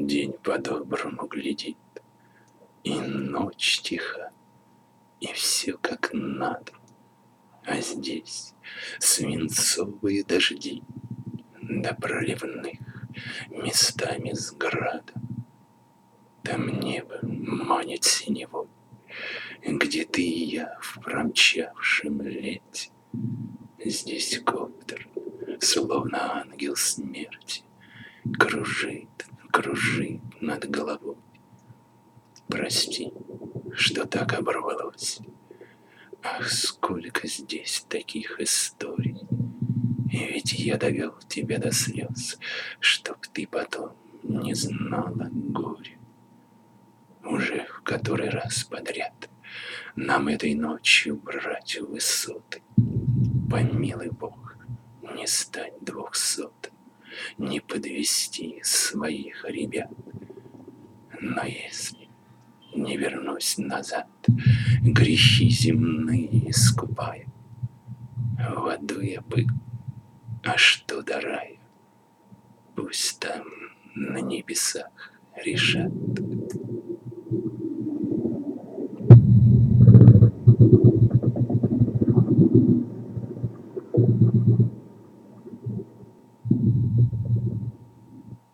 День по-доброму глядит, и ночь тиха, и все как надо. А здесь свинцовые дожди, до проливных местами с градом. Там небо манит синевой, где ты и я в промчавшем лете. Здесь коптер, словно ангел смерти, кружит, кружит над головой. Прости, что так оборвалось. Ах, сколько здесь таких историй. И ведь я довел тебя до слез, чтоб ты потом не знала горя. Уже в который раз подряд нам этой ночью брать высоты. Помилуй Бог, не стать 200, не подвести своих ребят. Но если не вернусь назад, грехи земные искупая, в аду я был, а что до рая, пусть там на небесах решат.